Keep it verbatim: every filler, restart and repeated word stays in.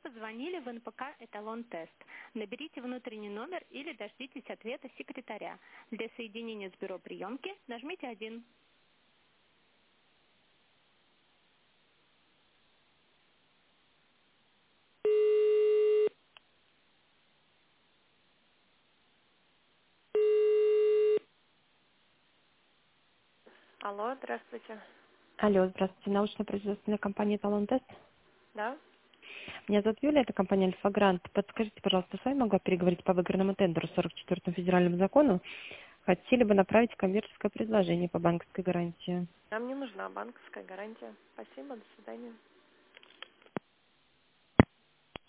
позвонили в эн пэ ка «Эталон Тест». Наберите внутренний номер или дождитесь ответа секретаря. Для соединения с бюро приемки нажмите один. Алло, здравствуйте. Алло, здравствуйте. Научно-производственная компания «Эталон Тест». Да? Меня зовут Юлия, это компания «Альфа Грант». Подскажите, пожалуйста, с вами могла переговорить по выигранному тендеру сорок четвёртому федеральному закону? Хотели бы направить коммерческое предложение по банковской гарантии. Нам не нужна банковская гарантия. Спасибо, до свидания.